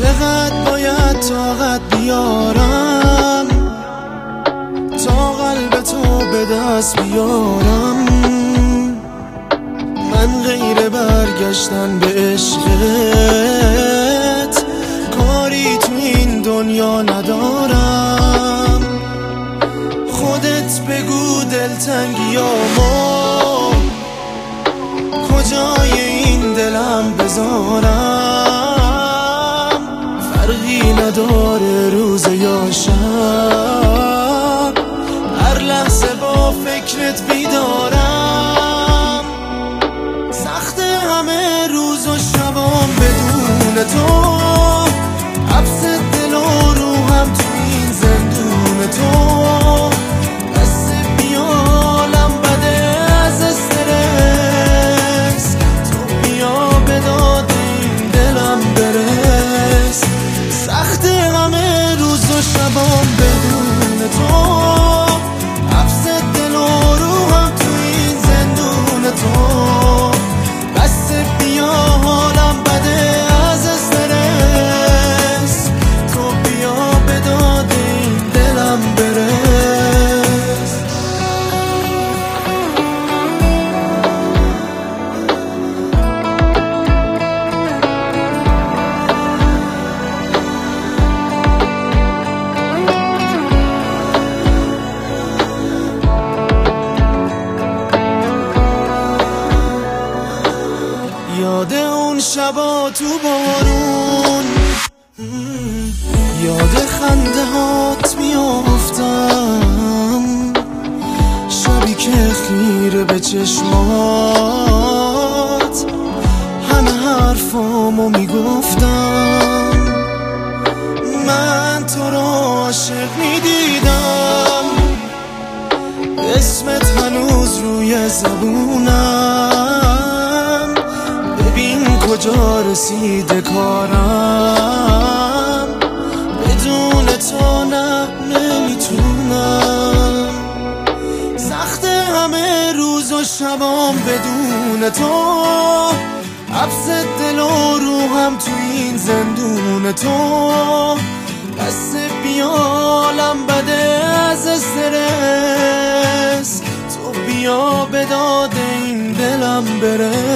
چقدر باید طاقت بیارم تا قلب تو به دست بیارم؟ من غیر برگشتن به عشقت کاری تو این دنیا ندارم. خودت بگو دلتنگیامو کجای این دلم بذارم؟ فرقی نداره روز یا شب، هر لحظه با فکرت بیدارم. سخت همه روز و شبام بدون تو، حبس دل و روحم تو این زندون تو. دست بیالم بده از استرس، تو بیا به داد این دلم برس. سخت همه روز و شبام بدون تو، حبس دل و روحم تو این زندون تو. بس بیا حالم بده از استرس، تو بیا به داد این دلم برس. یاد اون شبا تو بارون، یاد خنده هات میافتم، شبی که خیره به چشمات همه حرفامو میگفتم. من تو رو عاشق میدیدم، اسمت هنوز روی زبونم. ببین کجا رسیده کارم، بدون تو نه نمیتونم. سخت همه روز و شبام بدون تو، حبس دل و روحم تو این زندون تو. بس بیالم بده از استرس، تو بیا به داد این دلم برس.